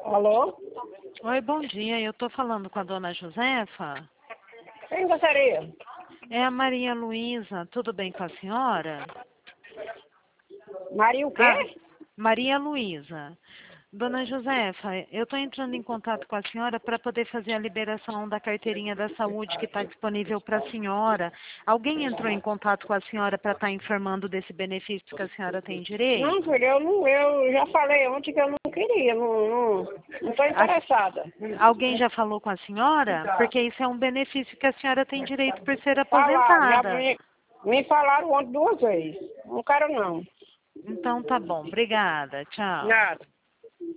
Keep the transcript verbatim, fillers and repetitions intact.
Alô? Oi, bom dia. Eu estou falando com a dona Josefa. Quem gostaria? É a Maria Luísa. Tudo bem com a senhora? Maria o quê? Ah, Maria Luísa. Dona Josefa, eu estou entrando em contato com a senhora para poder fazer a liberação da carteirinha da saúde que está disponível para a senhora. Alguém entrou em contato com a senhora para estar informando desse benefício que a senhora tem direito? Não, filha, eu, não, eu já falei ontem que eu não queria, não não não estou interessada. Alguém já falou com a senhora? Porque isso é um benefício que a senhora tem direito por ser Falaram, já aposentada. me, me falaram ontem duas vezes. Não quero não. Então tá bom, obrigada, tchau. Nada.